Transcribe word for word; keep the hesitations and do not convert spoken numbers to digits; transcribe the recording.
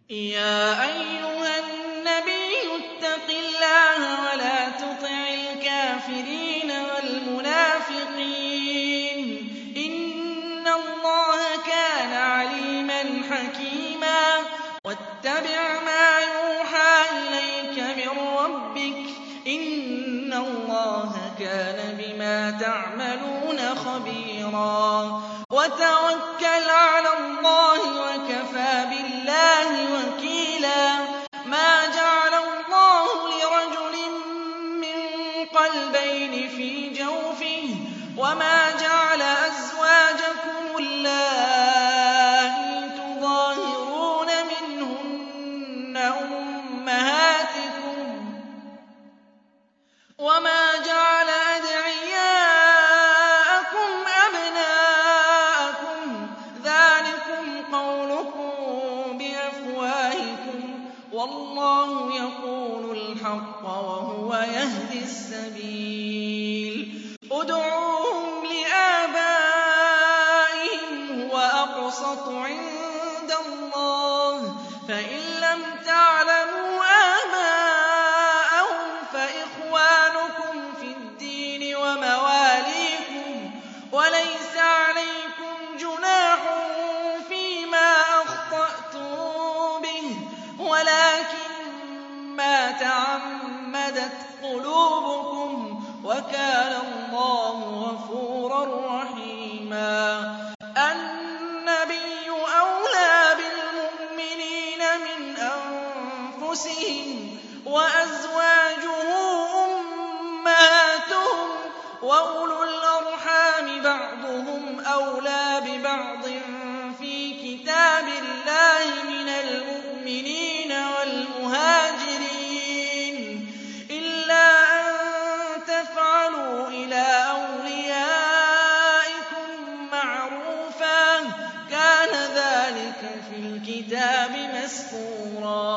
يَا أَيُّهَا النَّبِيُّ اتَّقِ اللَّهَ وَلَا تُطِعِ الْكَافِرِينَ وَالْمُنَافِقِينَ ۗ إِنَّ اللَّهَ كَانَ عَلِيمًا حَكِيمًا. وَاتَّبِعْ مَا يُوحَىٰ إِلَيْكَ مِن رَّبِّكَ ۚ إِنَّ اللَّهَ كَانَ بِمَا تَعْمَلُونَ خَبِيرًا. وَتَوَكَّلْ عَلَى اللَّهِ ۚ وَكَفَىٰ بِاللَّهِ وَكِيلًا. مَا جَعَلَ اللَّهُ لِرَجُلٍ مِّن قَلْبَيْنِ فِي جَوْفِهِ ۚ وَمَا جَعَلَ أَزْوَاجَكُمُ اللَّائِي تُظَاهِرُونَ مِنْهُنَّ أُمَّهَاتِكُمْ ۚ وَمَا جَعَلَ أَدْعِيَاءَكُمْ أَبْنَاءَكُمْ ۚ ذَٰلِكُمْ قَوْلُكُم بِأَفْوَاهِكُمْ ۖ وَاللَّهُ يَقُولُ الْحَقَّ وَهُوَ يَهْدِي السَّبِيلَ. ادْعُوهُمْ لِآبَائِهِمْ هُوَ أَقْسَطُ عِندَ اللَّهِ ۚ فَإِن لَّمْ تَعْلَمُوا آبَاءَهُمْ فَإِخْوَانُكُمْ فِي الدِّينِ وَمَوَالِيكُمْ ۚ وَلَيْسَ عَلَيْكُمْ جُنَاحٌ فِيمَا أَخْطَأْتُم بِهِ وَلَٰكِن مَّا تَعَمَّدَتْ قُلُوبُكُمْ ۚ وَكَانَ اللَّهُ غَفُورًا رَّحِيمًا. النَّبِيُّ أَوْلَىٰ بِالْمُؤْمِنِينَ مِنْ أَنفُسِهِمْ ۖ وَأَزْوَاجُهُ أُمَّهَاتُهُمْ ۗ وَأُولُو الْأَرْحَامِ بَعْضُهُمْ أَوْلَىٰ بِبَعْضٍ فِي كِتَابِ اللَّهِ مِنَ الْمُؤْمِنِينَ وَالْمُهَاجِرِينَ إِلَّا أَن تَفْعَلُوا إِلَىٰ أَوْلِيَائِكُم مَّعْرُوفًا ۚ كَانَ ذَٰلِكَ فِي الْكِتَابِ مَسْطُورًا.